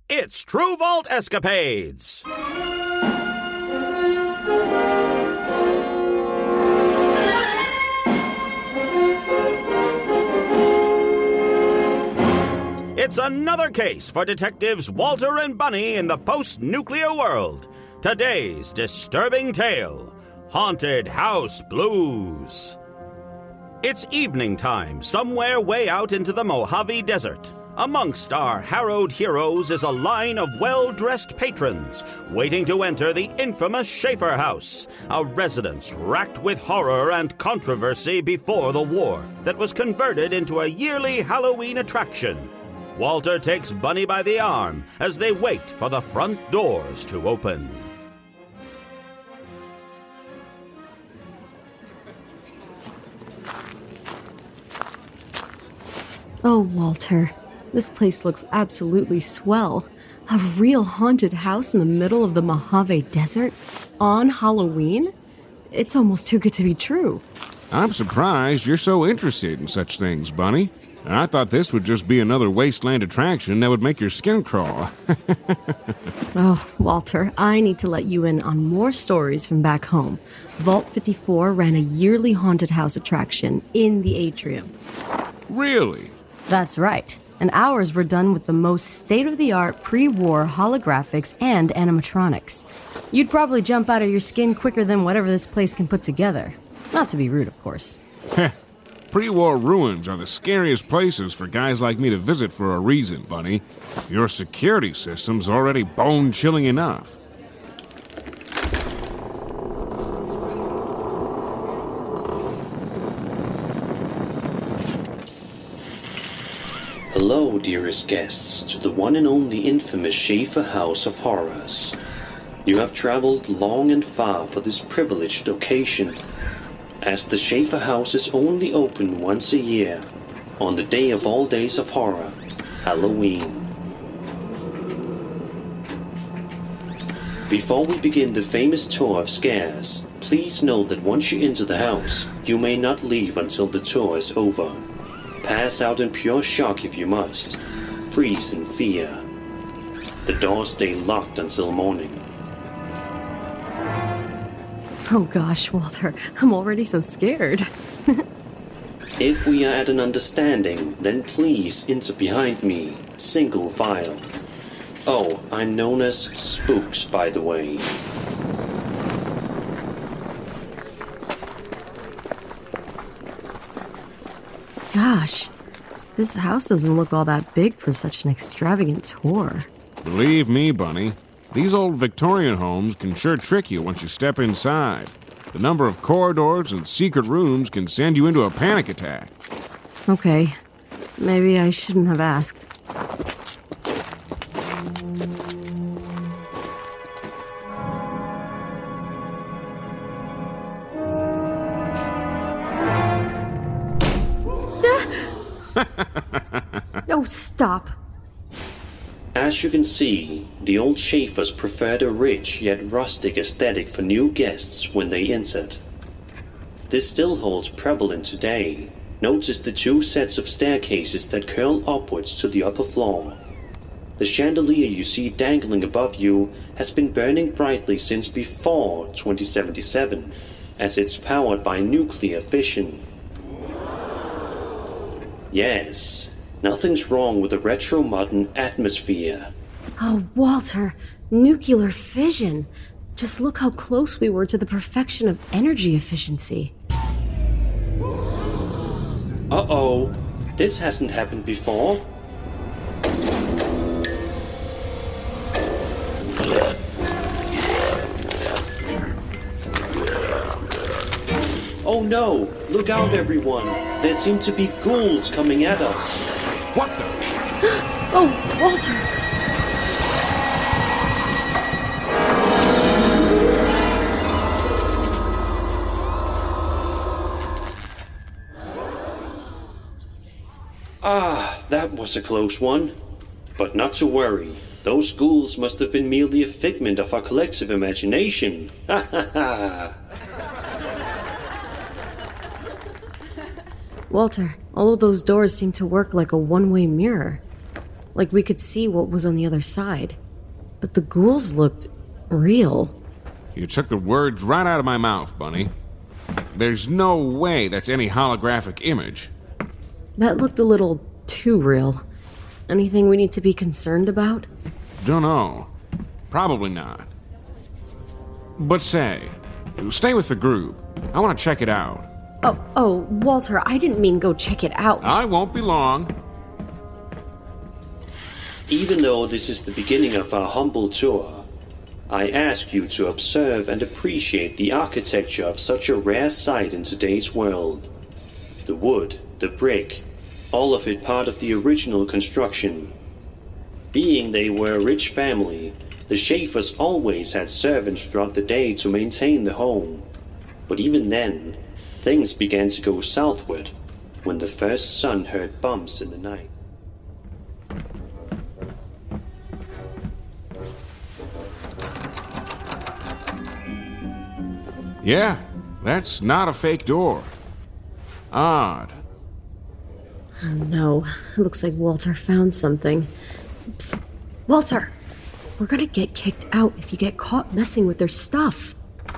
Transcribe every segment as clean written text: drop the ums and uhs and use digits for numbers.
It's True Vault Escapades! It's another case for detectives Walter and Bunny in the post-nuclear world. Today's disturbing tale, Haunted House Blues. It's evening time, somewhere way out into the Mojave Desert. Amongst our harrowed heroes is a line of well-dressed patrons waiting to enter the infamous Schaefer House, a residence racked with horror and controversy before the war that was converted into a yearly Halloween attraction. Walter takes Bunny by the arm as they wait for the front doors to open. Oh, Walter, this place looks absolutely swell. A real haunted house in the middle of the Mojave Desert on Halloween? It's almost too good to be true. I'm surprised you're so interested in such things, Bunny. I thought this would just be another wasteland attraction that would make your skin crawl. Oh, Walter, I need to let you in on more stories from back home. Vault 54 ran a yearly haunted house attraction in the atrium. Really? That's right. And ours were done with the most state-of-the-art pre-war holographics and animatronics. You'd probably jump out of your skin quicker than whatever this place can put together. Not to be rude, of course. Pre-war ruins are the scariest places for guys like me to visit for a reason, Bunny. Your security system's already bone-chilling enough. Hello, dearest guests, to the one and only infamous Schaefer House of Horrors. You have traveled long and far for this privileged occasion, as the Schaefer House is only open once a year, on the day of all days of horror, Halloween. Before we begin the famous tour of scares, please note that once you enter the house, you may not leave until the tour is over. Pass out in pure shock if you must. Freeze in fear. The doors stay locked until morning. Oh gosh, Walter, I'm already so scared. If we are at an understanding, then please enter behind me, single file. Oh, I'm known as Spooks, by the way. Gosh, this house doesn't look all that big for such an extravagant tour. Believe me, Bunny, these old Victorian homes can sure trick you once you step inside. The number of corridors and secret rooms can send you into a panic attack. Okay, maybe I shouldn't have asked. Oh, stop. As you can see, the old Schaefers preferred a rich yet rustic aesthetic for new guests when they entered. This still holds prevalent today. Notice the two sets of staircases that curl upwards to the upper floor. The chandelier you see dangling above you has been burning brightly since before 2077, as it's powered by nuclear fission. Yes, nothing's wrong with the retro-modern atmosphere. Oh, Walter, nuclear fission. Just look how close we were to the perfection of energy efficiency. Uh-oh, this hasn't happened before. Oh no, look out everyone. There seem to be ghouls coming at us. What the? Oh, Walter! Ah, that was a close one. But not to worry. Those ghouls must have been merely a figment of our collective imagination. Ha ha ha! Walter, all of those doors seem to work like a one-way mirror. like we could see what was on the other side. But the ghouls looked real. You took the words right out of my mouth, Bunny. There's no way that's any holographic image. That looked a little too real. Anything we need to be concerned about? Dunno. Probably not. But say, stay with the group. I want to check it out. Oh, Walter, I didn't mean go check it out. I won't be long. Even though this is the beginning of our humble tour, I ask you to observe and appreciate the architecture of such a rare sight in today's world. The wood, the brick, all of it part of the original construction. Being they were a rich family, the Schaefers always had servants throughout the day to maintain the home. But even then, things began to go southward when the first son heard bumps in the night. Yeah, that's not a fake door. Odd. Oh no, it looks like Walter found something. Psst. Walter! We're gonna get kicked out if you get caught messing with their stuff.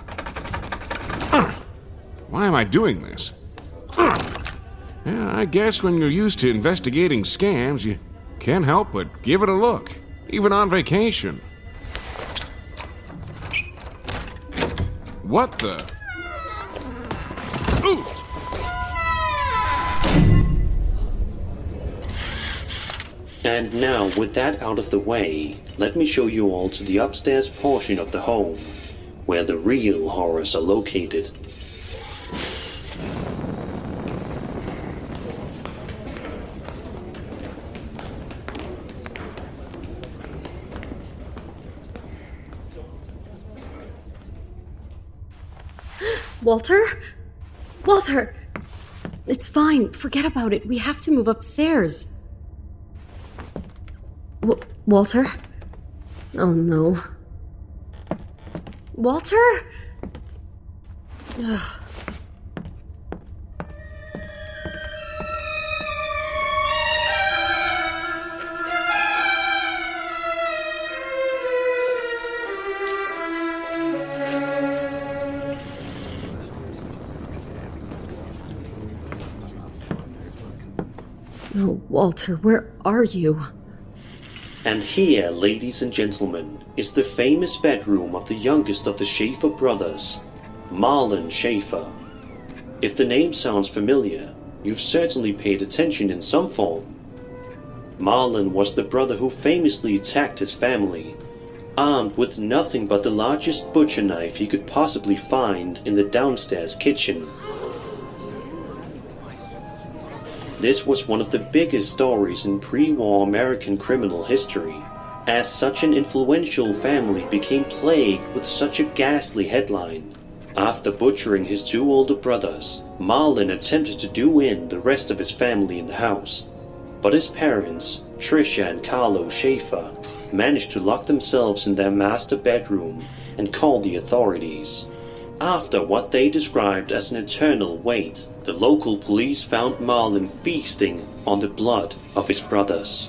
Why am I doing this? Yeah, I guess when you're used to investigating scams, you can't help but give it a look, even on vacation. What the? Ooh! And now, with that out of the way, let me show you all to the upstairs portion of the home, where the real horrors are located. Walter? Walter! It's fine. Forget about it. We have to move upstairs. Walter? Oh no. Walter? Ugh. Oh, Walter, where are you? And here, ladies and gentlemen, is the famous bedroom of the youngest of the Schaefer brothers, Marlon Schaefer. If the name sounds familiar, you've certainly paid attention in some form. Marlon was the brother who famously attacked his family, armed with nothing but the largest butcher knife he could possibly find in the downstairs kitchen. This was one of the biggest stories in pre-war American criminal history, as such an influential family became plagued with such a ghastly headline. After butchering his two older brothers, Marlon attempted to do in the rest of his family in the house. But his parents, Tricia and Carlo Schaefer, managed to lock themselves in their master bedroom and call the authorities. After what they described as an eternal wait, the local police found Marlon feasting on the blood of his brothers.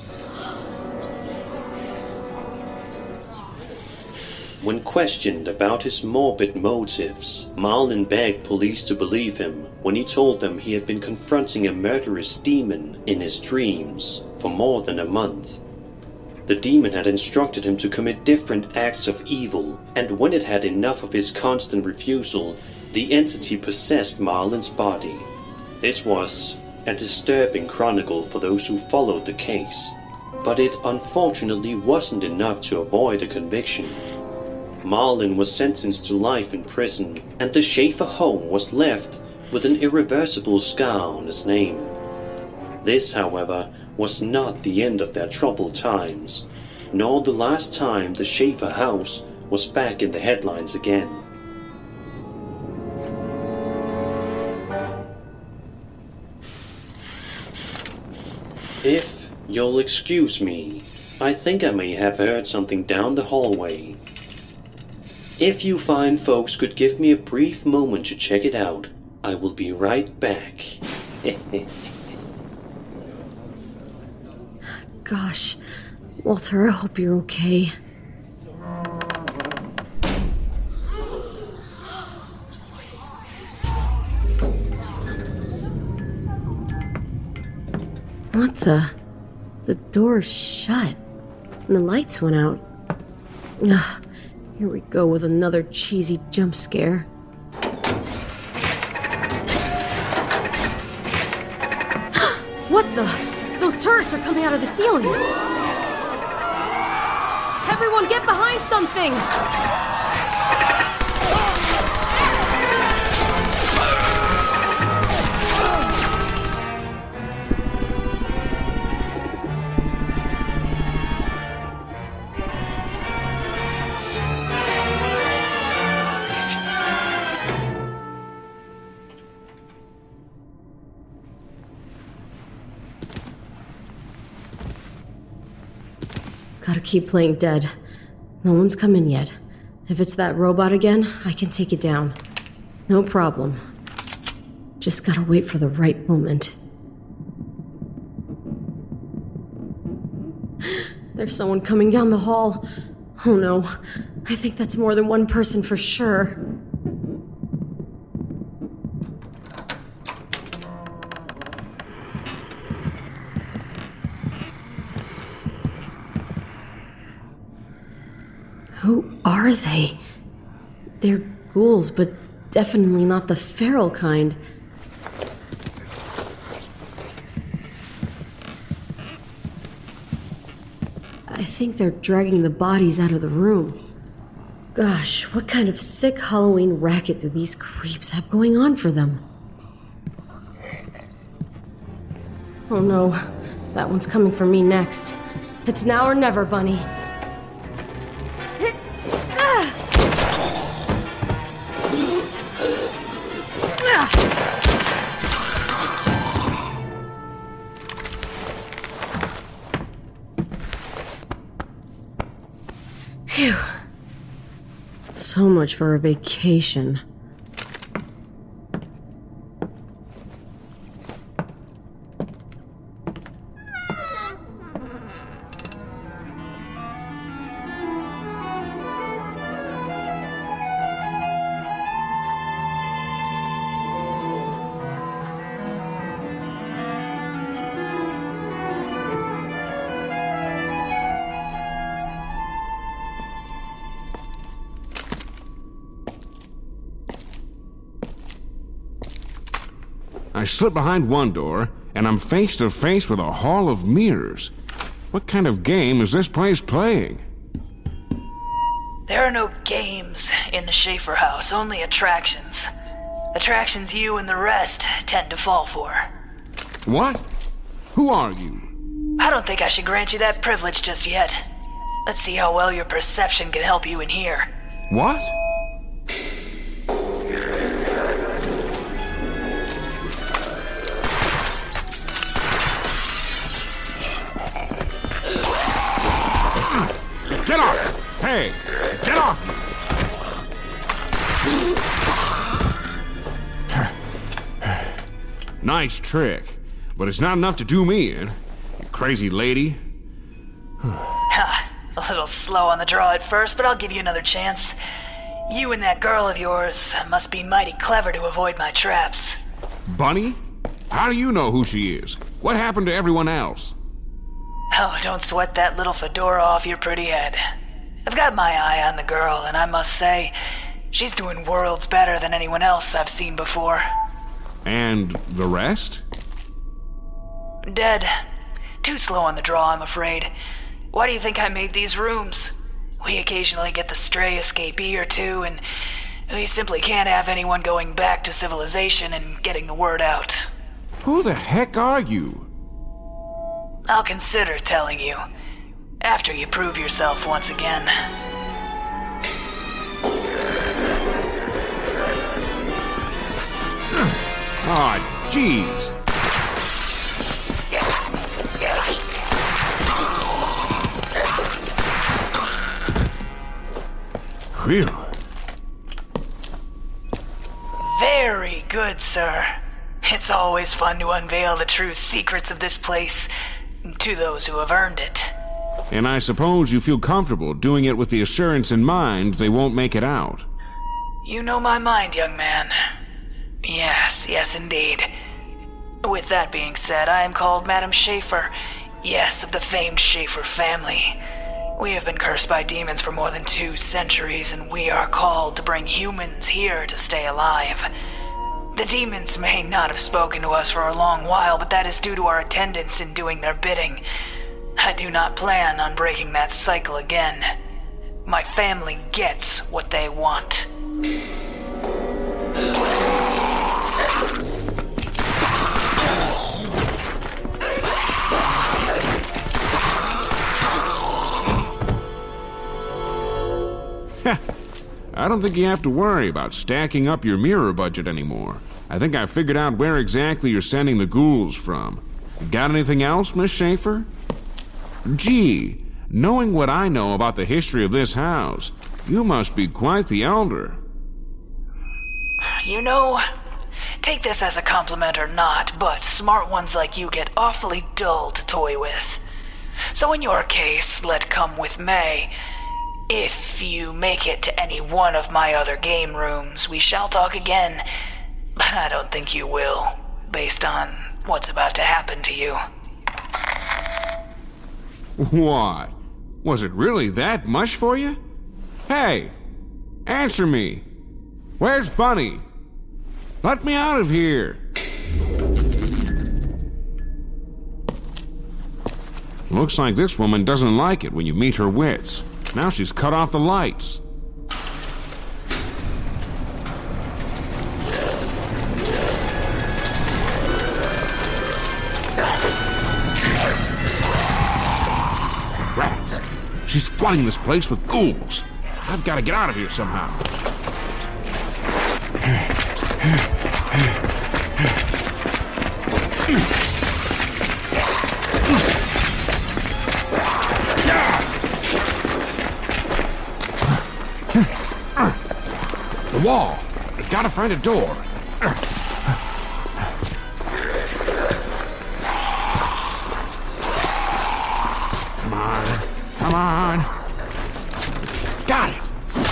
When questioned about his morbid motives, Marlon begged police to believe him when he told them he had been confronting a murderous demon in his dreams for more than a month. The demon had instructed him to commit different acts of evil, and when it had enough of his constant refusal, the entity possessed Marlon's body. This was a disturbing chronicle for those who followed the case, but it unfortunately wasn't enough to avoid a conviction. Marlon was sentenced to life in prison, and the Schaefer home was left with an irreversible scar on his name. This, however, was not the end of their troubled times, nor the last time the Schaefer house was back in the headlines again. If you'll excuse me, I think I may have heard something down the hallway. If you fine folks could give me a brief moment to check it out, I will be right back. gosh. Walter, I hope you're okay. What the? The door's shut. And the lights went out. Ugh, here we go with another cheesy jump scare. What the? Those turrets are coming out of the ceiling. Everyone get behind something! Gotta keep playing dead. No one's come in yet. If it's that robot again, I can take it down. No problem. Just gotta wait for the right moment. There's someone coming down the hall. Oh no. I think that's more than one person for sure. Who are they? They're ghouls, but definitely not the feral kind. I think they're dragging the bodies out of the room. Gosh, what kind of sick Halloween racket do these creeps have going on for them? Oh no, that one's coming for me next. It's now or never, Bunny. Phew. So much for a vacation. I slip behind one door, and I'm face to face with a hall of mirrors. What kind of game is this place playing? There are no games in the Schaefer house, only attractions. Attractions you and the rest tend to fall for. What? Who are you? I don't think I should grant you that privilege just yet. Let's see how well your perception can help you in here. What? Get off! Hey! Get off! Nice trick, but it's not enough to do me in, you crazy lady. Ha! A little slow on the draw at first, but I'll give you another chance. You and that girl of yours must be mighty clever to avoid my traps. Bunny? How do you know who she is? What happened to everyone else? Oh, don't sweat that little fedora off your pretty head. I've got my eye on the girl, and I must say, she's doing worlds better than anyone else I've seen before. And the rest? Dead. Too slow on the draw, I'm afraid. Why do you think I made these rooms? We occasionally get the stray escapee or two, and we simply can't have anyone going back to civilization and getting the word out. Who the heck are you? I'll consider telling you, after you prove yourself once again. Aw, jeez. Phew. Very good, sir. It's always fun to unveil the true secrets of this place. to those who have earned it. And I suppose you feel comfortable doing it with the assurance in mind they won't make it out. You know my mind, young man. Yes, indeed. With that being said, I am called Madam Schaefer. Yes, of the famed Schaefer family. We have been cursed by demons for more than 2 centuries, and we are called to bring humans here to stay alive. The demons may not have spoken to us for a long while, but that is due to our attendance in doing their bidding. I do not plan on breaking that cycle again. My family gets what they want. I don't think you have to worry about stacking up your mirror budget anymore. I think I figured out where exactly you're sending the ghouls from. Got anything else, Miss Schaefer? Gee, knowing what I know about the history of this house, you must be quite the elder. You know, take this as a compliment or not, but smart ones like you get awfully dull to toy with. So in your case, let come with May. If you make it to any one of my other game rooms, we shall talk again. But I don't think you will, based on what's about to happen to you. What? Was it really that much for you? Hey, answer me. Where's Bunny? Let me out of here. Looks like this woman doesn't like it when you meet her wits. Now she's cut off the lights. Rats. She's flooding this place with ghouls. I've got to get out of here somehow. The wall. I've got to find a door. Come on. Come on. Got it.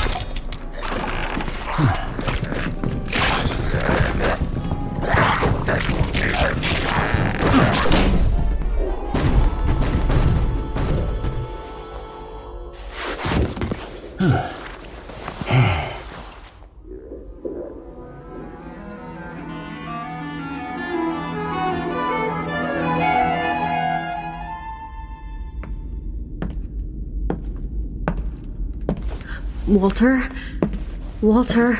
Walter? Walter,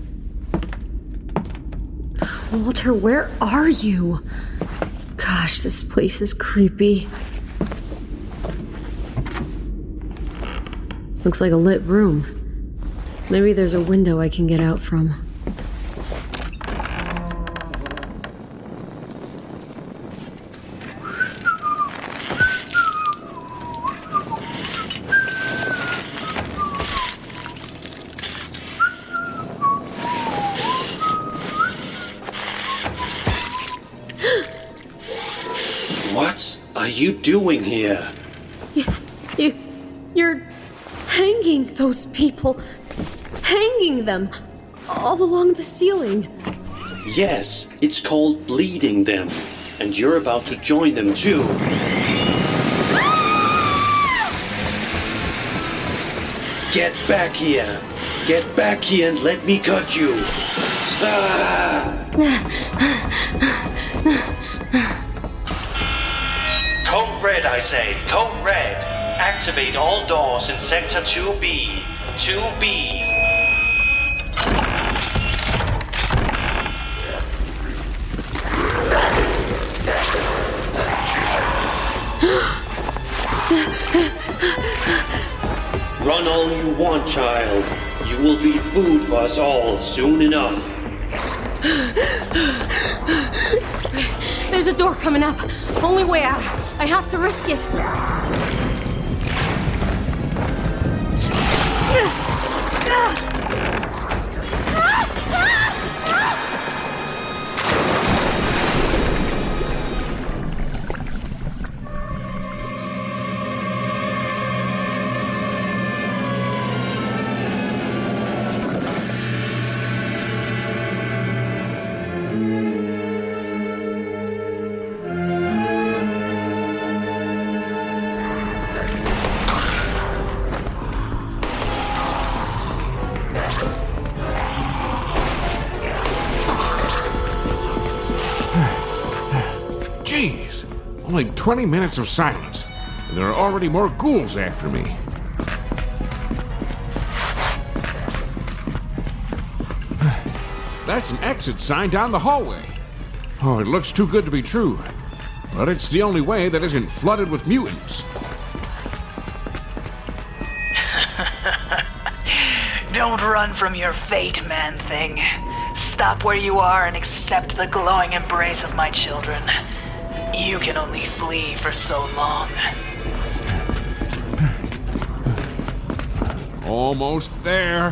where are you? Gosh, this place is creepy. Looks like a lit room. Maybe there's a window I can get out from. What are you doing here? You're hanging those people. Hanging them. All along the ceiling. Yes, it's called bleeding them. And you're about to join them too. Get back here. Get back here and let me cut you. Ah! Code Red, I say. Code Red. Activate all doors in Sector 2B. 2B. Run all you want, child. You will be food for us all soon enough. There's a door coming up. Only way out. I have to risk it. Only 20 minutes of silence, and there are already more ghouls after me. That's an exit sign down the hallway. Oh, it looks too good to be true. But it's the only way that isn't flooded with mutants. Don't run from your fate, Man-Thing. Stop where you are and accept the glowing embrace of my children. You can only flee for so long. Almost there.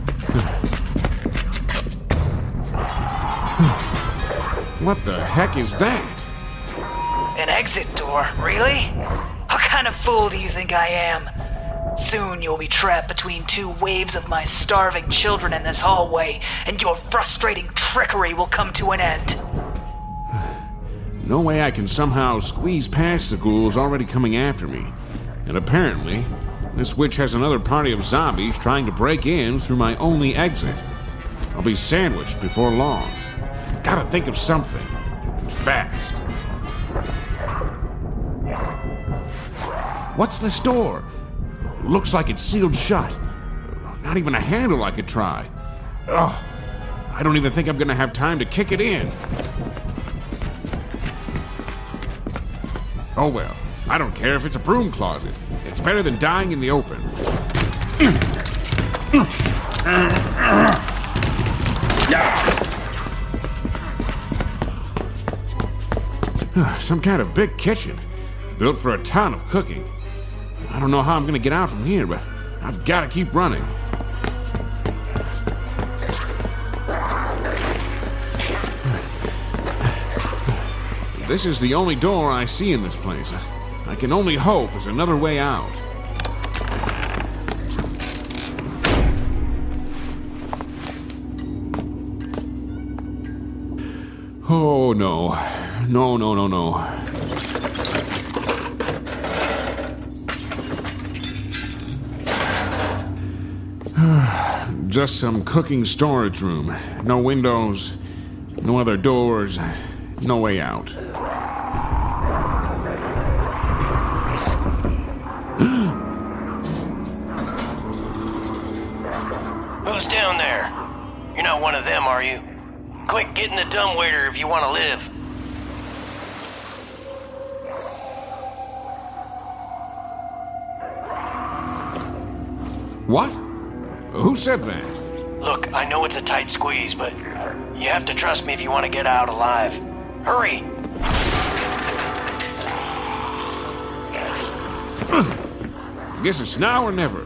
What the heck is that? An exit door, really? What kind of fool do you think I am? Soon you'll be trapped between two waves of my starving children in this hallway, and your frustrating trickery will come to an end. No way I can somehow squeeze past the ghouls already coming after me. And apparently, this witch has another party of zombies trying to break in through my only exit. I'll be sandwiched before long. Gotta think of something. Fast. What's this door? Looks like it's sealed shut. Not even a handle I could try. Ugh. I don't even think I'm gonna have time to kick it in. Oh well, I don't care if it's a broom closet. It's better than dying in the open. Some kind of big kitchen, built for a ton of cooking. I don't know how I'm gonna get out from here, but I've gotta keep running. This is the only door I see in this place. I can only hope there's another way out. Oh no. No. Just some cooking storage room. No windows, no other doors, no way out. Who's down there? You're not one of them, are you? Quick, get in the dumbwaiter if you want to live. What? Who said that? Look, I know it's a tight squeeze, but you have to trust me if you want to get out alive. Hurry! Guess it's now or never.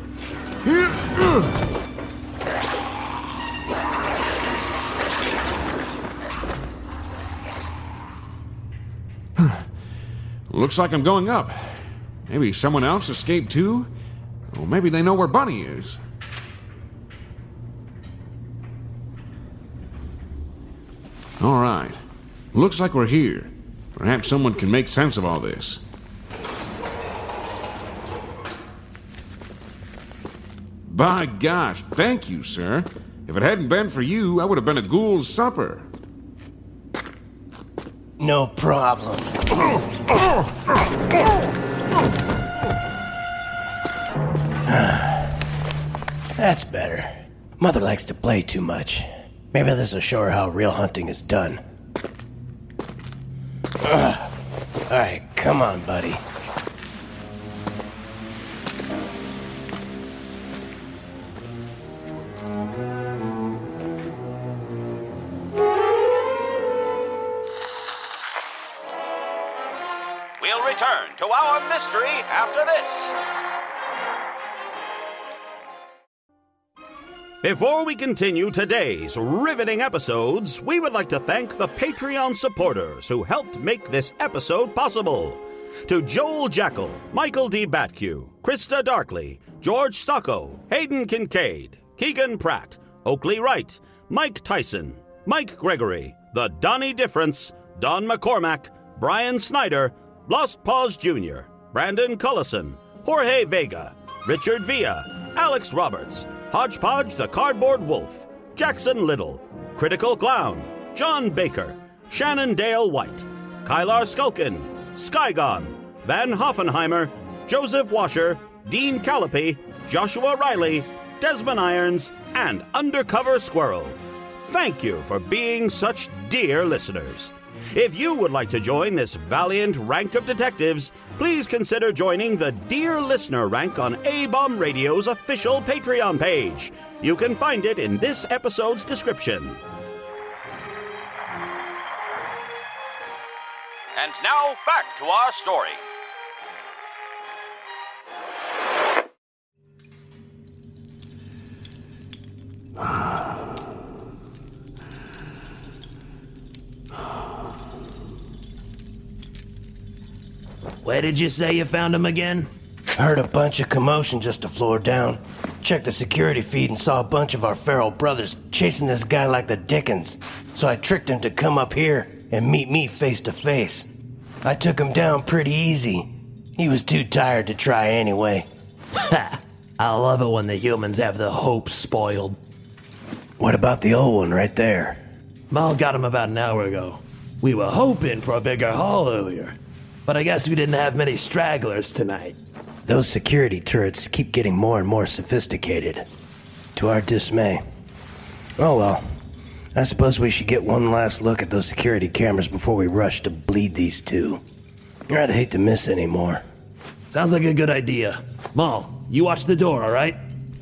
Looks like I'm going up. Maybe someone else escaped too? Or maybe they know where Bunny is. All right. Looks like we're here. Perhaps someone can make sense of all this. By gosh, thank you, sir. If it hadn't been for you, I would have been a ghoul's supper. No problem. That's better. Mother likes to play too much. Maybe this will show her how real hunting is done. Alright, come on, buddy. We'll return to our mystery after this. Before we continue today's riveting episodes, we would like to thank the Patreon supporters who helped make this episode possible. To Joel Jackal, Michael D. Batcue, Krista Darkley, George Stocco, Hayden Kincaid, Keegan Pratt, Oakley Wright, Mike Tyson, Mike Gregory, The Donnie Difference, Don McCormack, Brian Snyder, Lost Paws Jr., Brandon Cullison, Jorge Vega, Richard Villa, Alex Roberts, Hodgepodge the Cardboard Wolf, Jackson Little, Critical Clown, John Baker, Shannon Dale White, Kylar Skulkin, Skygon, Van Hoffenheimer, Joseph Washer, Dean Callipy, Joshua Riley, Desmond Irons, and Undercover Squirrel. Thank you for being such dear listeners. If you would like to join this valiant rank of detectives, please consider joining the Dear Listener rank on A-Bomb Radio's official Patreon page. You can find it in this episode's description. And now, back to our story. Where did you say you found him again? Heard a bunch of commotion just a floor down. Checked the security feed and saw a bunch of our feral brothers chasing this guy like the dickens. So I tricked him to come up here and meet me face to face. I took him down pretty easy. He was too tired to try anyway. Ha! I love it when the humans have the hope spoiled. What about the old one right there? Mal got him about an hour ago. We were hoping for a bigger haul earlier, but I guess we didn't have many stragglers tonight. Those security turrets keep getting more and more sophisticated, to our dismay. Oh well, I suppose we should get one last look at those security cameras before we rush to bleed these two. I'd hate to miss any more. Sounds like a good idea. Mal, you watch the door, all right?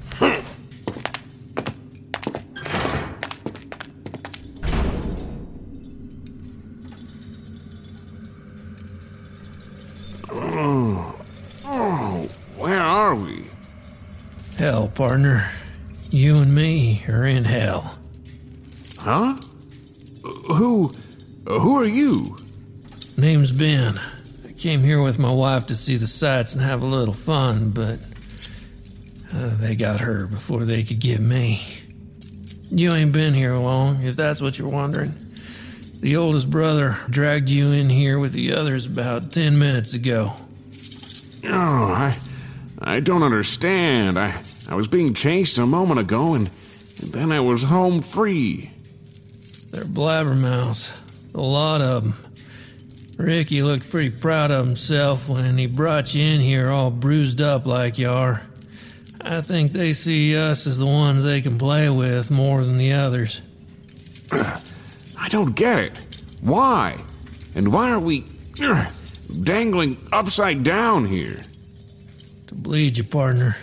Where are we? Hell, partner. You and me are in hell. Huh? Who are you? Name's Ben. I came here with my wife to see the sights and have a little fun, but they got her before they could get me. You ain't been here long, if that's what you're wondering. The oldest brother dragged you in here with the others about 10 minutes ago. Oh, I don't understand. I was being chased a moment ago, and then I was home free. They're blabbermouths. A lot of them. Ricky looked pretty proud of himself when he brought you in here all bruised up like you are. I think they see us as the ones they can play with more than the others. I don't get it. Why? And why are we dangling upside down here? To bleed you, partner.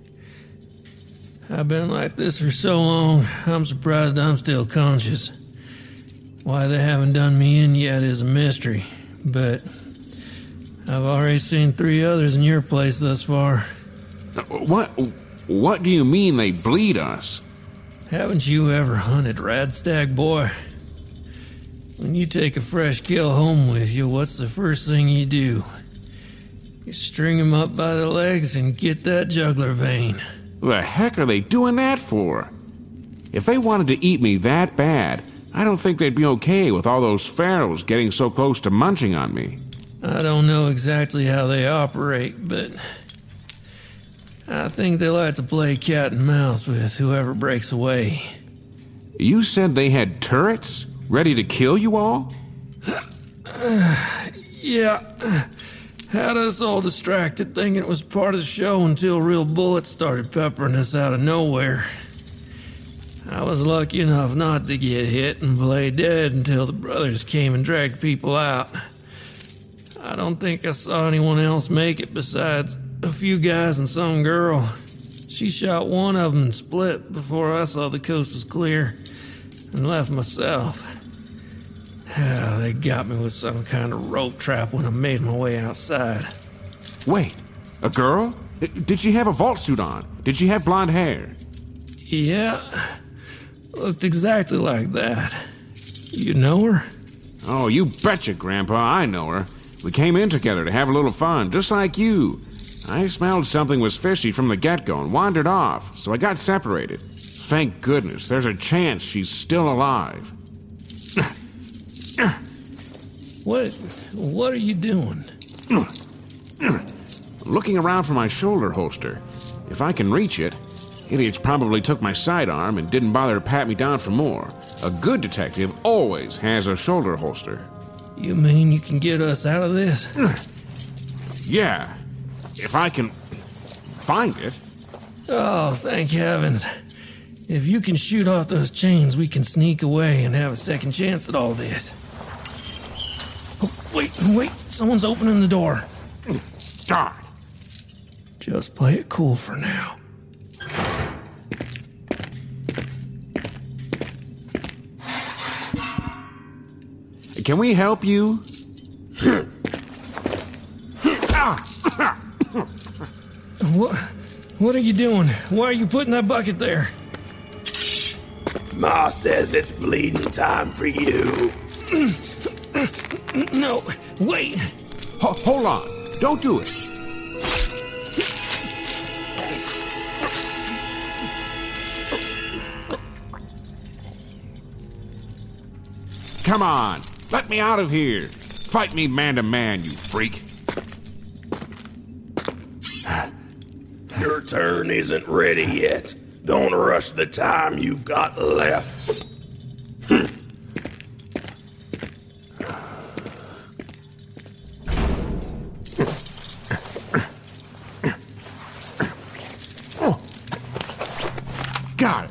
I've been like this for so long, I'm surprised I'm still conscious. Why they haven't done me in yet is a mystery, but I've already seen 3 others in your place thus far. What do you mean they bleed us? Haven't you ever hunted Radstag, boy? When you take a fresh kill home with you, what's the first thing you do? You string him up by the legs and get that jugular vein. The heck are they doing that for? If they wanted to eat me that bad, I don't think they'd be okay with all those pharaohs getting so close to munching on me. I don't know exactly how they operate, but I think they like to play cat and mouse with whoever breaks away. You said they had turrets? Ready to kill you all? Yeah. Had us all distracted thinking it was part of the show until real bullets started peppering us out of nowhere. I was lucky enough not to get hit and play dead until the brothers came and dragged people out. I don't think I saw anyone else make it besides a few guys and some girl. She shot one of them and split before I saw the coast was clear and left myself. They got me with some kind of rope trap when I made my way outside. Wait, a girl? Did she have a vault suit on? Did she have blonde hair? Yeah, looked exactly like that. You know her? Oh, you betcha, Grandpa, I know her. We came in together to have a little fun, just like you. I smelled something was fishy from the get-go and wandered off, so I got separated. Thank goodness, there's a chance she's still alive. What are you doing? Looking around for my shoulder holster. If I can reach it, idiots probably took my sidearm and didn't bother to pat me down for more. A good detective always has a shoulder holster. You mean you can get us out of this? Yeah, if I can find it. Oh, thank heavens. If you can shoot off those chains, we can sneak away and have a second chance at all this. Oh, wait, someone's opening the door. Darn. Just play it cool for now. Can we help you? What are you doing? Why are you putting that bucket there? Ma says it's bleeding time for you. No, wait. Hold on. Don't do it. Come on. Let me out of here. Fight me man to man, you freak. Your turn isn't ready yet. Don't rush the time you've got left. Got it.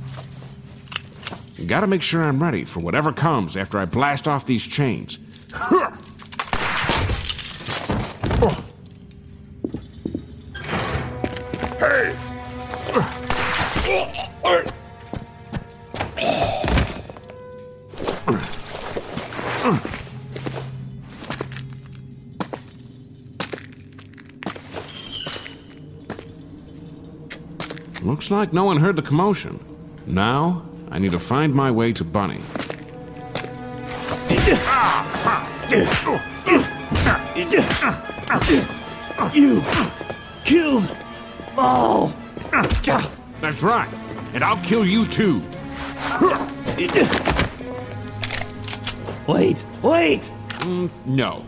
Gotta make sure I'm ready for whatever comes after I blast off these chains. Hey! Looks like no one heard the commotion. Now, I need to find my way to Bunny. You killed all. That's right. And I'll kill you too. Wait. No.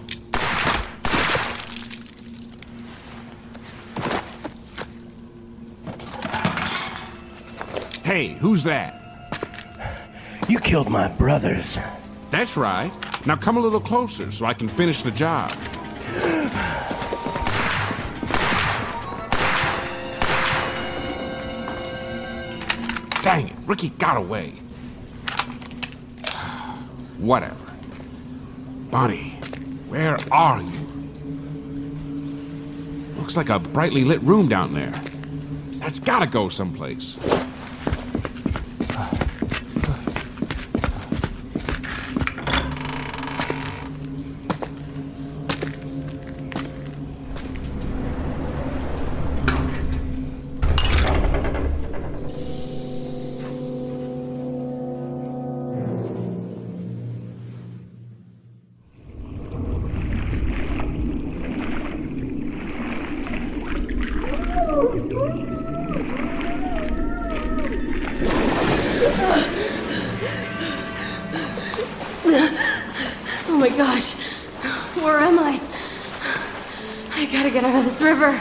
Hey, who's that? You killed my brothers. That's right. Now come a little closer so I can finish the job. Dang it, Ricky got away. Whatever. Bunny, where are you? Looks like a brightly lit room down there. That's gotta go someplace. Oh my gosh. Where am I? I gotta get out of this river.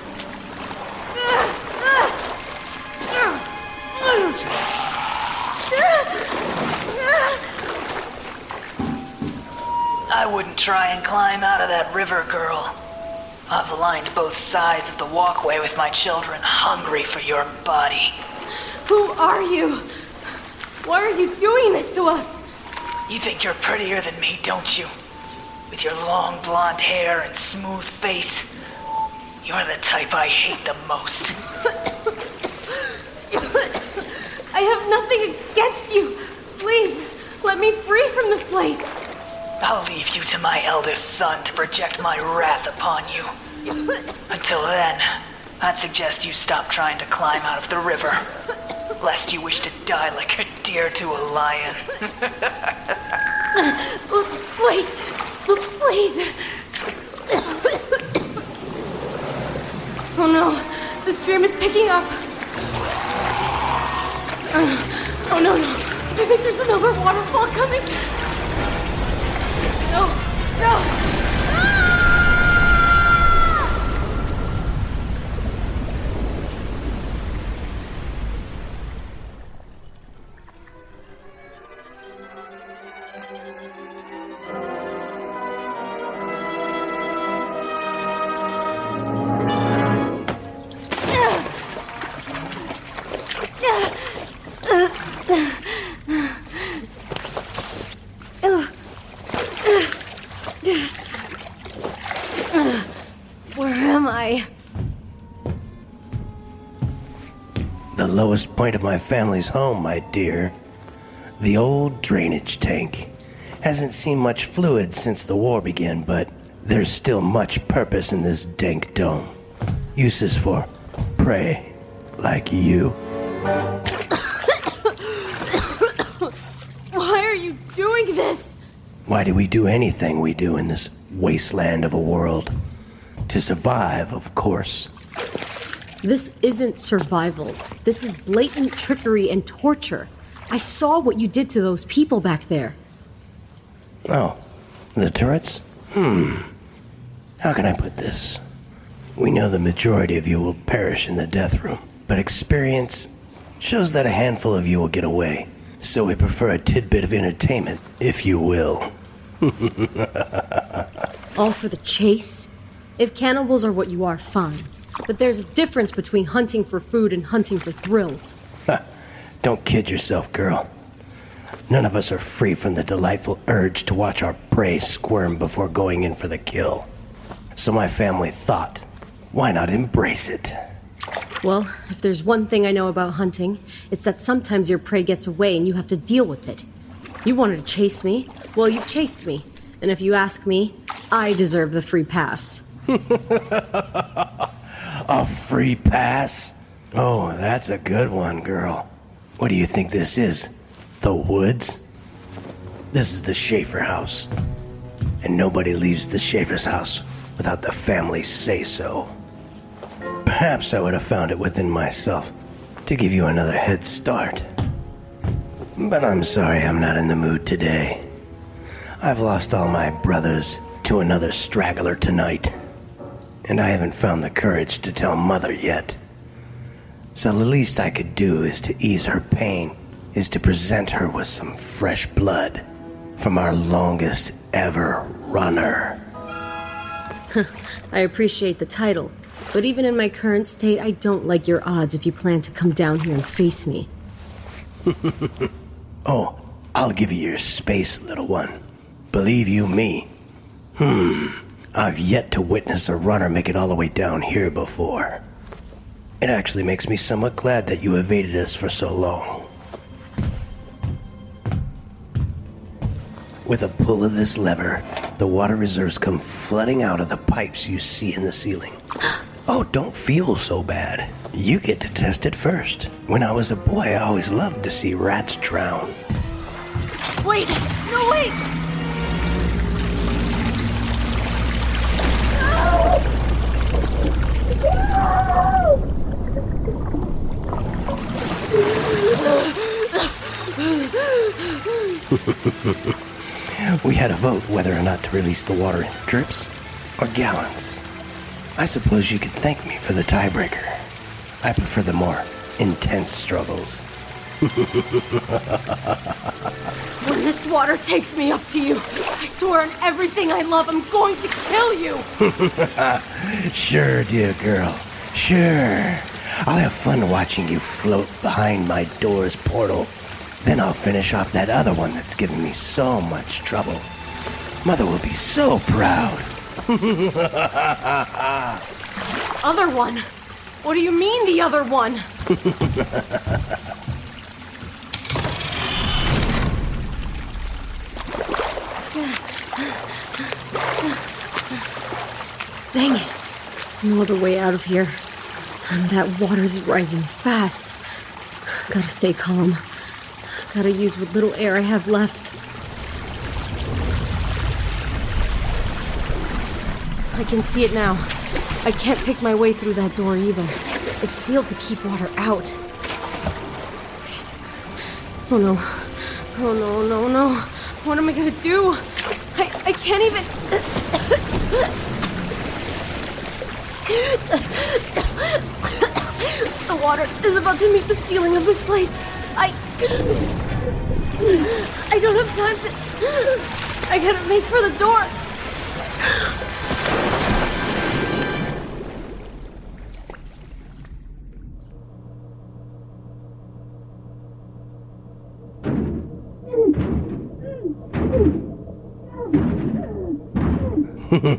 I wouldn't try and climb out of that river, girl. I've lined both sides of the walkway with my children, hungry for your body. Who are you? Why are you doing this to us? You think you're prettier than me, don't you? With your long blonde hair and smooth face. You're the type I hate the most. I have nothing against you. Please, let me free from this place. I'll leave you to my eldest son to project my wrath upon you. Until then, I'd suggest you stop trying to climb out of the river, lest you wish to die like a deer to a lion. Wait, please. Oh no, the stream is picking up. Oh no. I think there's another waterfall coming. No. The lowest point of my family's home, my dear. The old drainage tank. Hasn't seen much fluid since the war began, but there's still much purpose in this dank dome. Uses for prey like you. Why are you doing this? Why do we do anything we do in this wasteland of a world? To survive, of course. This isn't survival. This is blatant trickery and torture. I saw what you did to those people back there. Oh, the turrets? How can I put this? We know the majority of you will perish in the death room, but experience shows that a handful of you will get away. So we prefer a tidbit of entertainment, if you will. All for the chase? If cannibals are what you are, fine. But there's a difference between hunting for food and hunting for thrills. Don't kid yourself, girl. None of us are free from the delightful urge to watch our prey squirm before going in for the kill. So my family thought, why not embrace it? Well, if there's one thing I know about hunting, it's that sometimes your prey gets away and you have to deal with it. You wanted to chase me? Well, you've chased me. And if you ask me, I deserve the free pass. A free pass? Oh, that's a good one, girl. What do you think this is? The woods? This is the Schaefer house. And nobody leaves the Schaefer's house without the family's say-so. Perhaps I would have found it within myself to give you another head start. But I'm sorry I'm not in the mood today. I've lost all my brothers to another straggler tonight. And I haven't found the courage to tell Mother yet. So the least I could do is to ease her pain, is to present her with some fresh blood from our longest ever runner. I appreciate the title, but even in my current state, I don't like your odds if you plan to come down here and face me. Oh, I'll give you your space, little one. Believe you me. I've yet to witness a runner make it all the way down here before. It actually makes me somewhat glad that you evaded us for so long. With a pull of this lever, the water reserves come flooding out of the pipes you see in the ceiling. Oh, don't feel so bad. You get to test it first. When I was a boy, I always loved to see rats drown. Wait! No, wait! We had a vote whether or not to release the water in drips or gallons. I suppose you could thank me for the tiebreaker. I prefer the more intense struggles. When this water takes me up to you, I swear on everything I love, I'm going to kill you! Sure, dear girl. Sure. I'll have fun watching you float behind my door's portal. Then I'll finish off that other one that's given me so much trouble. Mother will be so proud. Other one? What do you mean, the other one? Dang it. No other way out of here. And that water's rising fast. Gotta stay calm. Gotta use what little air I have left. I can see it now. I can't pick my way through that door either. It's sealed to keep water out. Okay. Oh no. Oh no, no, no. What am I gonna do? I can't even... The water is about to meet the ceiling of this place. I don't have time to... I gotta make for the door.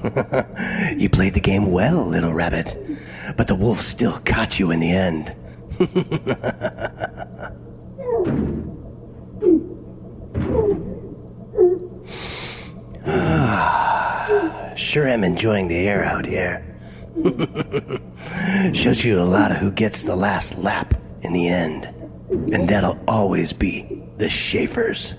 You played the game well, little rabbit. But the wolf still caught you in the end. Sure am enjoying the air out here. Shows you a lot of who gets the last lap in the end. And that'll always be the Schaefers.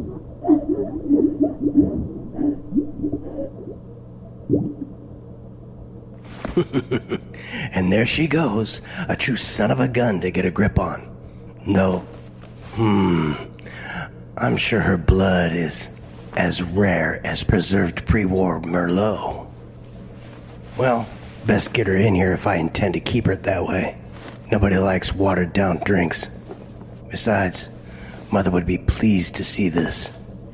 And there she goes, a true son of a gun to get a grip on. Though, I'm sure her blood is as rare as preserved pre-war Merlot. Well, best get her in here if I intend to keep her that way. Nobody likes watered-down drinks. Besides, Mother would be pleased to see this.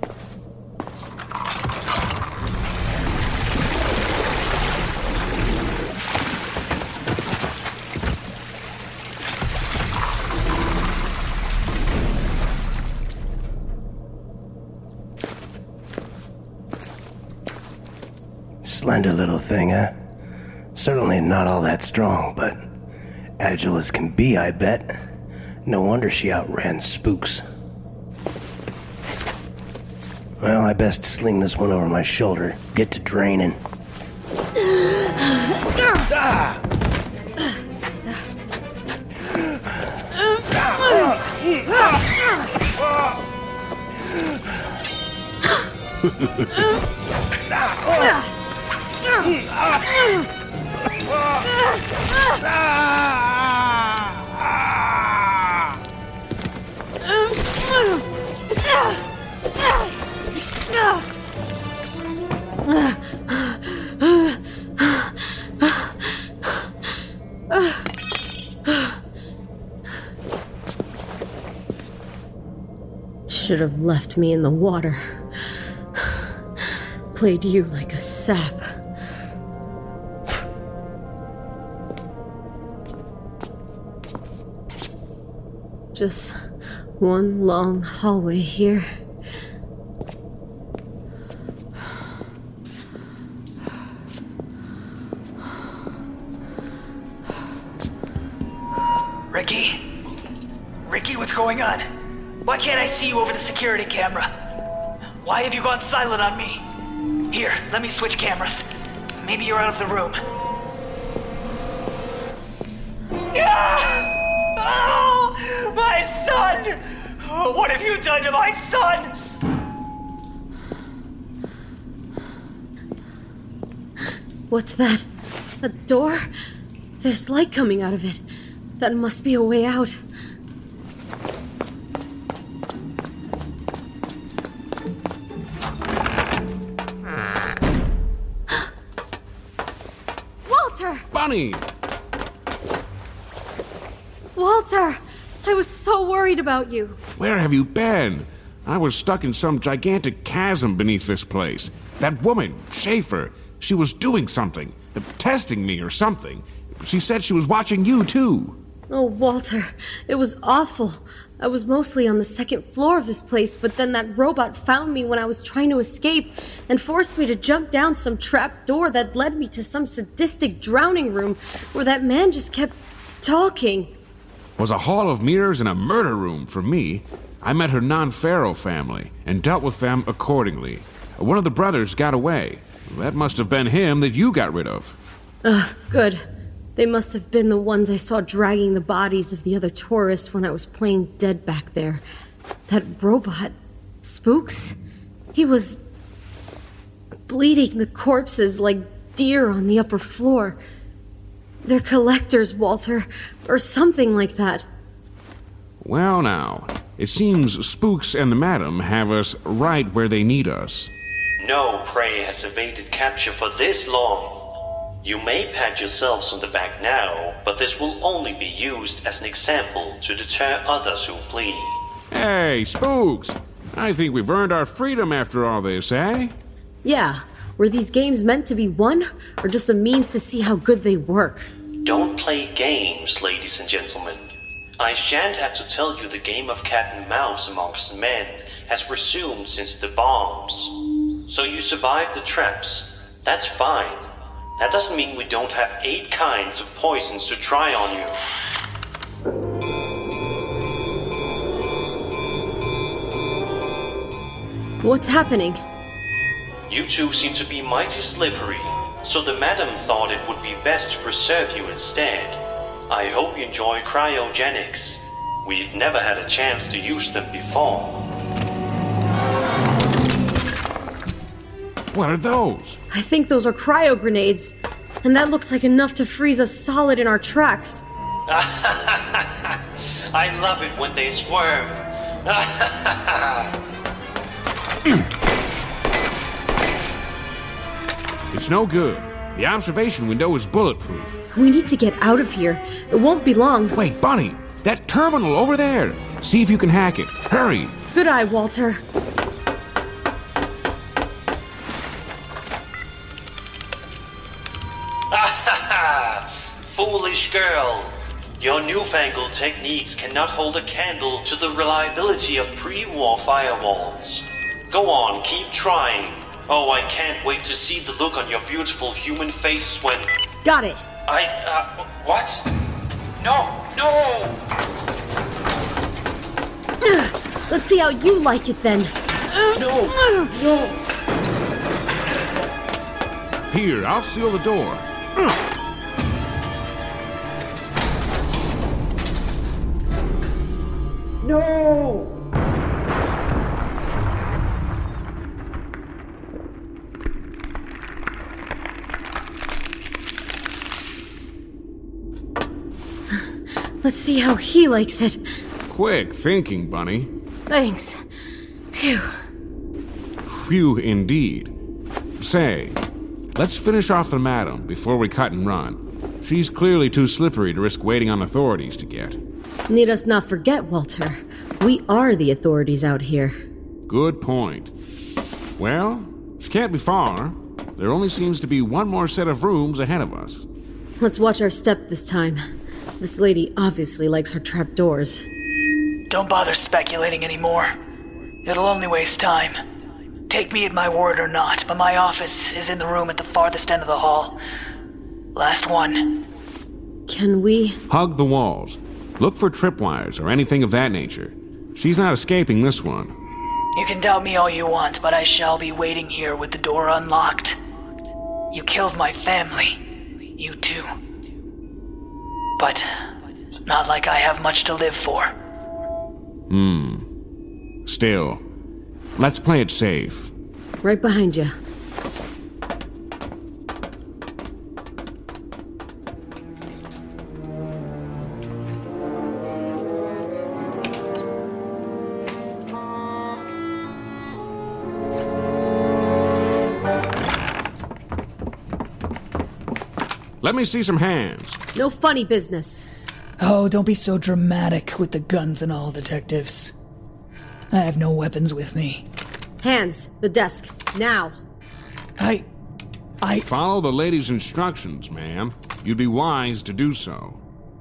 Slender little thing, huh? Certainly not all that strong, but agile as can be, I bet. No wonder she outran spooks. Well, I best sling this one over my shoulder. Get to draining. Should have left me in the water. Played you like a sap. Just one long hallway here. Ricky? Ricky, what's going on? Why can't I see you over the security camera? Why have you gone silent on me? Here, let me switch cameras. Maybe you're out of the room. Ah! Oh, my son! Oh, what have you done to my son? What's that? A door? There's light coming out of it. That must be a way out. Walter! Bunny! Walter! I was so worried about you. Where have you been? I was stuck in some gigantic chasm beneath this place. That woman, Schaefer, she was doing something, testing me or something. She said she was watching you, too. Oh, Walter, it was awful. I was mostly on the second floor of this place, but then that robot found me when I was trying to escape and forced me to jump down some trap door that led me to some sadistic drowning room where that man just kept talking. It was a hall of mirrors and a murder room for me. I met her non-Pharaoh family and dealt with them accordingly. One of the brothers got away. That must have been him that you got rid of. Good. They must have been the ones I saw dragging the bodies of the other tourists when I was playing dead back there. That robot, Spooks, he was bleeding the corpses like deer on the upper floor. They're collectors, Walter, or something like that. Well now, it seems Spooks and the Madam have us right where they need us. No prey has evaded capture for this long. You may pat yourselves on the back now, but this will only be used as an example to deter others who flee. Hey, Spooks! I think we've earned our freedom after all this, eh? Yeah. Were these games meant to be won, or just a means to see how good they work? Don't play games, ladies and gentlemen. I shan't have to tell you the game of cat and mouse amongst men has resumed since the bombs. So you survived the traps. That's fine. That doesn't mean we don't have 8 kinds of poisons to try on you. What's happening? You two seem to be mighty slippery, so the madam thought it would be best to preserve you instead. I hope you enjoy cryogenics. We've never had a chance to use them before. What are those? I think those are cryo grenades, and that looks like enough to freeze us solid in our tracks. I love it when they squirm. It's no good. The observation window is bulletproof. We need to get out of here. It won't be long. Wait, Bunny! That terminal over there! See if you can hack it. Hurry! Good eye, Walter. Foolish girl. Your newfangled techniques cannot hold a candle to the reliability of pre-war firewalls. Go on, keep trying. Oh, I can't wait to see the look on your beautiful human faces when... Got it. What? No! Let's see how you like it then. No! Here, I'll seal the door. No! Let's see how he likes it. Quick thinking, Bunny. Thanks. Phew. Phew, indeed. Say, let's finish off the madam before we cut and run. She's clearly too slippery to risk waiting on authorities to get. Need us not forget, Walter. We are the authorities out here. Good point. Well, she can't be far. There only seems to be one more set of rooms ahead of us. Let's watch our step this time. This lady obviously likes her trapdoors. Don't bother speculating anymore. It'll only waste time. Take me at my word or not, but my office is in the room at the farthest end of the hall. Last one. Can we... Hug the walls. Look for tripwires or anything of that nature. She's not escaping this one. You can doubt me all you want, but I shall be waiting here with the door unlocked. You killed my family. You too. But it's not like I have much to live for. Still, let's play it safe. Right behind you. Let me see some hands. No funny business. Oh, don't be so dramatic with the guns and all, detectives. I have no weapons with me. Hands. The desk. Now. I... Follow the lady's instructions, ma'am. You'd be wise to do so.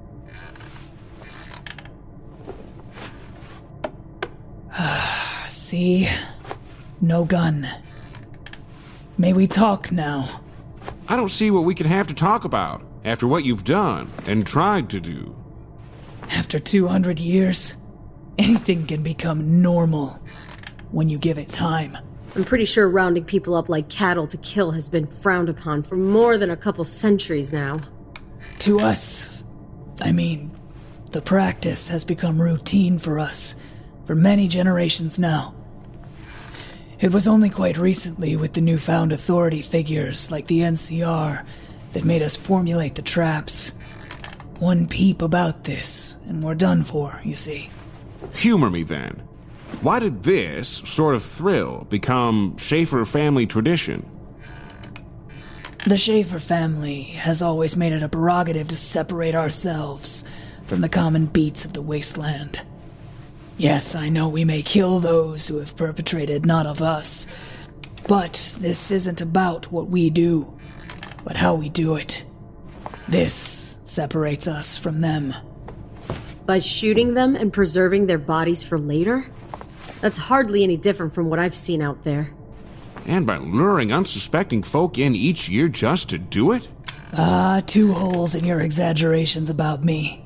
See? No gun. May we talk now? I don't see what we could have to talk about after what you've done and tried to do. After 200 years, anything can become normal when you give it time. I'm pretty sure rounding people up like cattle to kill has been frowned upon for more than a couple centuries now. To us, I mean, the practice has become routine for us for many generations now. It was only quite recently with the newfound authority figures like the NCR that made us formulate the traps. One peep about this, and we're done for, you see. Humor me then. Why did this sort of thrill become Schaefer family tradition? The Schaefer family has always made it a prerogative to separate ourselves from the common beats of the wasteland. Yes, I know we may kill those who have perpetrated not of us, but this isn't about what we do, but how we do it. This separates us from them. By shooting them and preserving their bodies for later? That's hardly any different from what I've seen out there. And by luring unsuspecting folk in each year just to do it? Two holes in your exaggerations about me.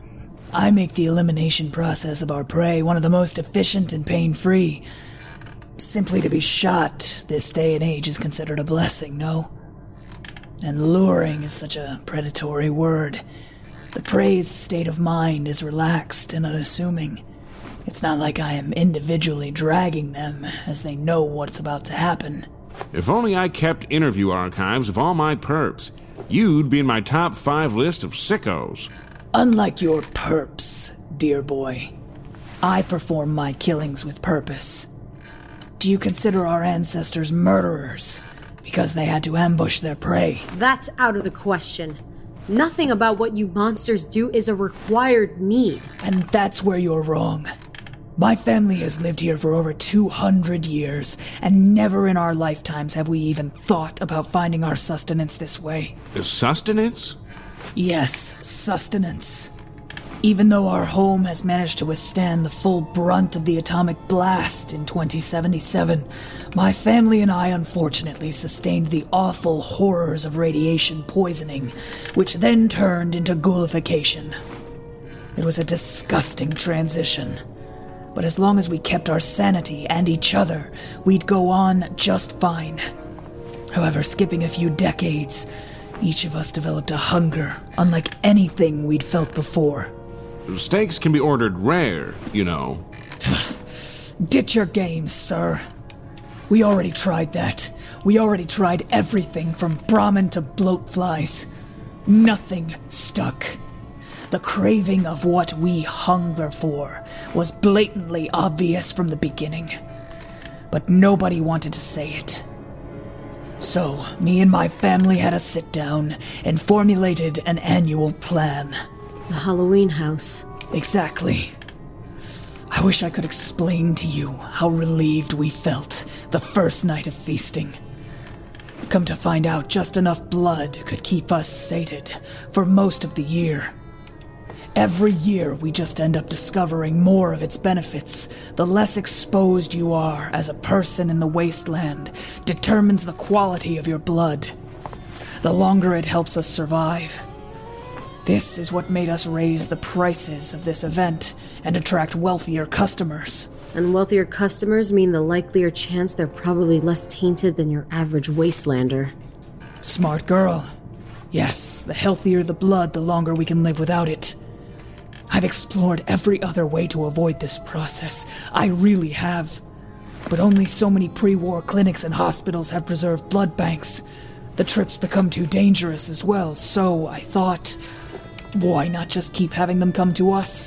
I make the elimination process of our prey one of the most efficient and pain-free. Simply to be shot this day and age is considered a blessing, no? And luring is such a predatory word. The prey's state of mind is relaxed and unassuming. It's not like I am individually dragging them, as they know what's about to happen. If only I kept interview archives of all my perps, you'd be in my top 5 list of sickos. Unlike your perps, dear boy, I perform my killings with purpose. Do you consider our ancestors murderers because they had to ambush their prey? That's out of the question. Nothing about what you monsters do is a required need. And that's where you're wrong. My family has lived here for over 200 years, and never in our lifetimes have we even thought about finding our sustenance this way. Sustenance? Yes, sustenance. Even though our home has managed to withstand the full brunt of the atomic blast in 2077, my family and I unfortunately sustained the awful horrors of radiation poisoning, which then turned into ghoulification. It was a disgusting transition. But as long as we kept our sanity and each other, we'd go on just fine. However, skipping a few decades, each of us developed a hunger unlike anything we'd felt before. Steaks can be ordered rare, you know. Ditch your games, sir. We already tried that. We already tried everything from Brahmin to bloatflies. Nothing stuck. The craving of what we hunger for was blatantly obvious from the beginning. But nobody wanted to say it. So, me and my family had a sit down and formulated an annual plan. The Halloween house. Exactly. I wish I could explain to you how relieved we felt the first night of feasting. Come to find out, just enough blood could keep us sated for most of the year. Every year, we just end up discovering more of its benefits. The less exposed you are as a person in the wasteland determines the quality of your blood. The longer it helps us survive. This is what made us raise the prices of this event and attract wealthier customers. And wealthier customers mean the likelier chance they're probably less tainted than your average wastelander. Smart girl. Yes, the healthier the blood, the longer we can live without it. I've explored every other way to avoid this process. I really have. But only so many pre-war clinics and hospitals have preserved blood banks. The trips become too dangerous as well, so I thought, why not just keep having them come to us?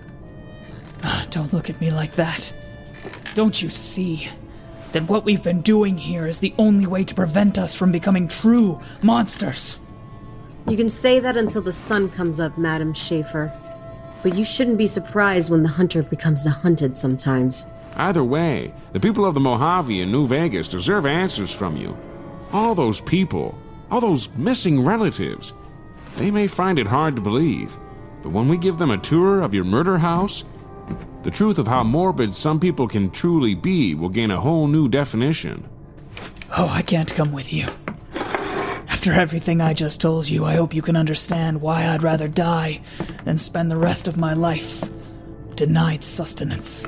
Don't look at me like that. Don't you see that what we've been doing here is the only way to prevent us from becoming true monsters? You can say that until the sun comes up, Madam Schaefer. But you shouldn't be surprised when the hunter becomes the hunted sometimes. Either way, the people of the Mojave and New Vegas deserve answers from you. All those people, all those missing relatives, they may find it hard to believe, but when we give them a tour of your murder house, the truth of how morbid some people can truly be will gain a whole new definition. Oh, I can't come with you. After everything I just told you, I hope you can understand why I'd rather die than spend the rest of my life denied sustenance.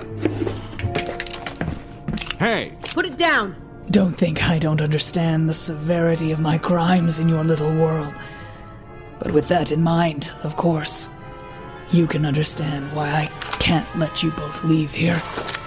Hey! Put it down! Don't think I don't understand the severity of my crimes in your little world. But with that in mind, of course, you can understand why I can't let you both leave here.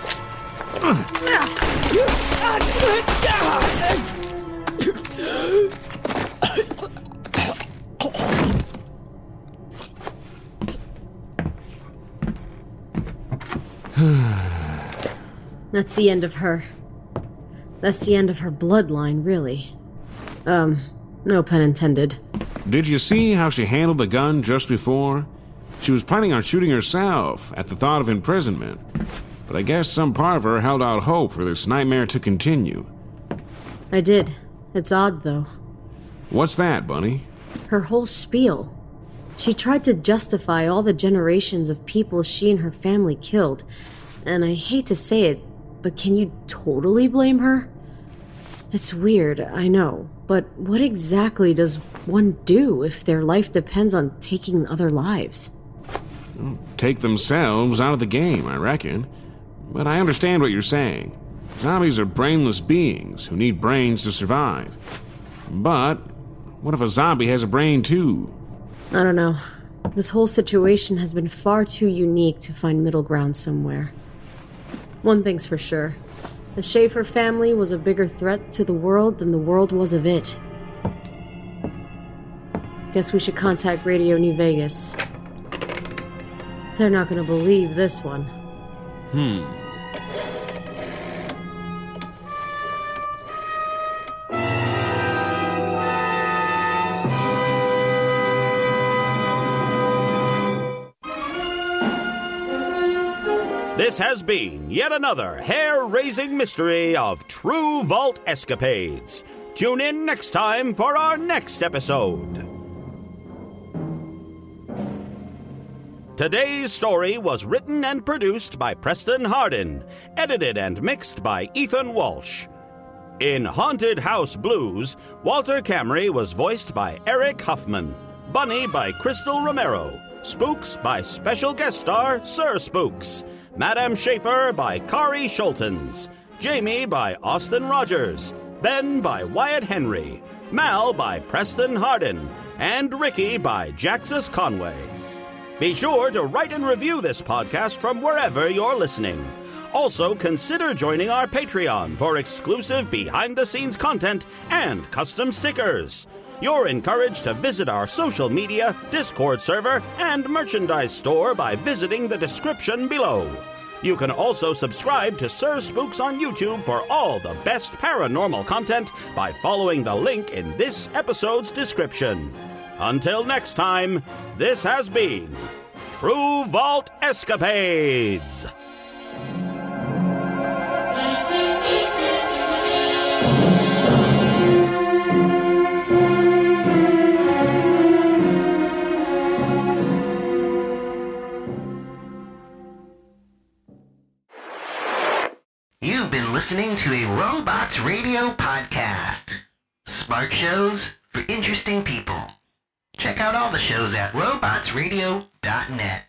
That's the end of her. That's the end of her bloodline, really. No pun intended. Did you see how she handled the gun just before? She was planning on shooting herself at the thought of imprisonment. But I guess some part of her held out hope for this nightmare to continue. I did. It's odd, though. What's that, Bunny? Her whole spiel. She tried to justify all the generations of people she and her family killed. And I hate to say it, but can you totally blame her? It's weird, I know, but what exactly does one do if their life depends on taking other lives? Take themselves out of the game, I reckon. But I understand what you're saying. Zombies are brainless beings who need brains to survive. But what if a zombie has a brain too? I don't know. This whole situation has been far too unique to find middle ground somewhere. One thing's for sure. The Schaefer family was a bigger threat to the world than the world was of it. Guess we should contact Radio New Vegas. They're not gonna believe this one. This has been yet another hair-raising mystery of True Vault Escapades. Tune in next time for our next episode. Today's story was written and produced by Preston Hardin, edited and mixed by Ethan Walsh. In Haunted House Blues, Walter Camry was voiced by Eric Huffman, Bunny by Crystal Romero, Spooks by special guest star Sir Spooks, Madame Schaefer by Kari Schultens, Jamie by Austin Rogers, Ben by Wyatt Henry, Mal by Preston Hardin, and Ricky by Jaxus Conway. Be sure to write and review this podcast from wherever you're listening. Also, consider joining our Patreon for exclusive behind-the-scenes content and custom stickers. You're encouraged to visit our social media, Discord server, and merchandise store by visiting the description below. You can also subscribe to Sir Spooks on YouTube for all the best paranormal content by following the link in this episode's description. Until next time, this has been True Vault Escapades! You've been listening to a Robots Radio podcast. Smart shows for interesting people. Check out all the shows at robotsradio.net.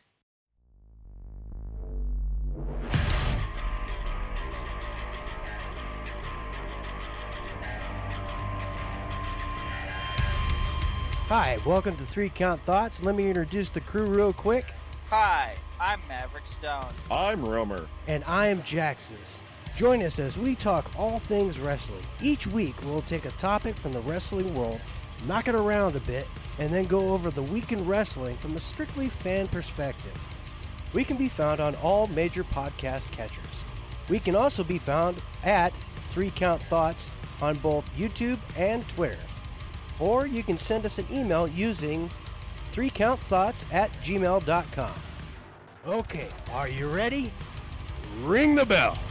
Hi, welcome to 3 Count Thoughts. Let me introduce the crew real quick. Hi, I'm Maverick Stone. I'm Romer. And I am Jaxus. Join us as we talk all things wrestling. Each week, we'll take a topic from the wrestling world, knock it around a bit, and then go over the week in wrestling from a strictly fan perspective. We can be found on all major podcast catchers. We can also be found at 3 Count Thoughts on both YouTube and Twitter. Or you can send us an email using 3countthoughts@gmail.com. Okay, are you ready? Ring the bell.